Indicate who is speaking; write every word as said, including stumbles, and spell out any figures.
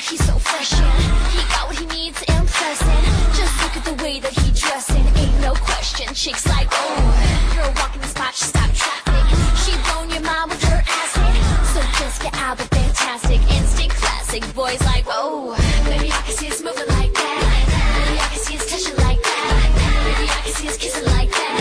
Speaker 1: he's so fresh and he got what he needs to impress and just look at the way that he dressing. Ain't no question, chicks like, oh, girl walking the spot, she stop traffic. She blown your mind with her acid. So just get out the fantastic, instant classic. Boys like, oh, baby, I can see us moving like that. Baby, I can see us touching like that. Baby, I can see us kissing like that.